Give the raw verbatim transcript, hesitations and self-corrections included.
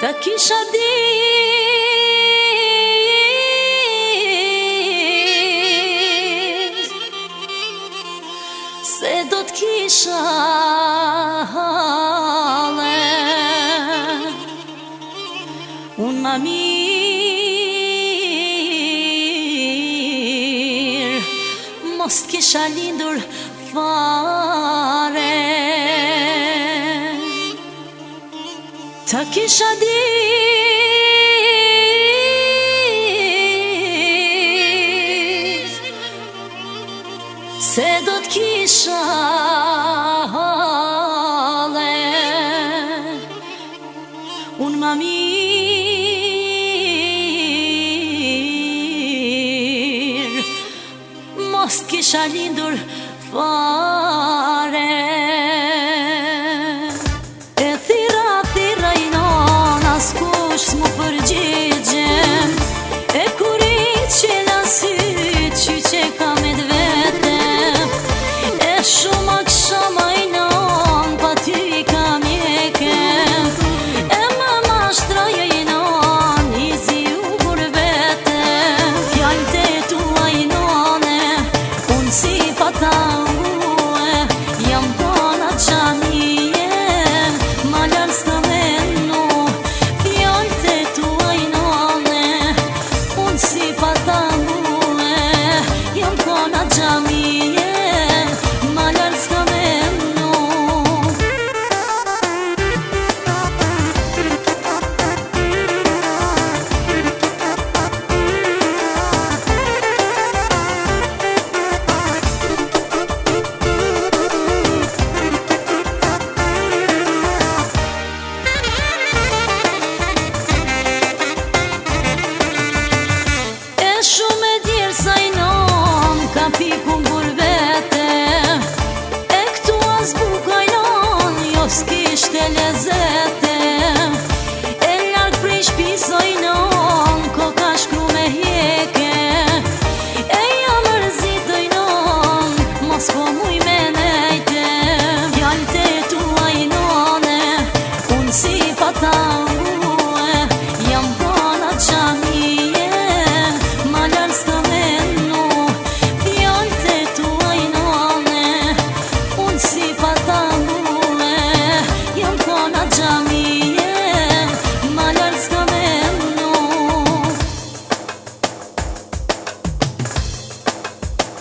Ta kisha dit se do t'kisha hale unë ma mirë mos t'kisha lindur fare. Ta kisha dit se do t'kisha hale unë ma mirë mos t'kisha lindur fare. S'mu përgjigjem e kuri që lasit që që ka me dvete e shumë a këshama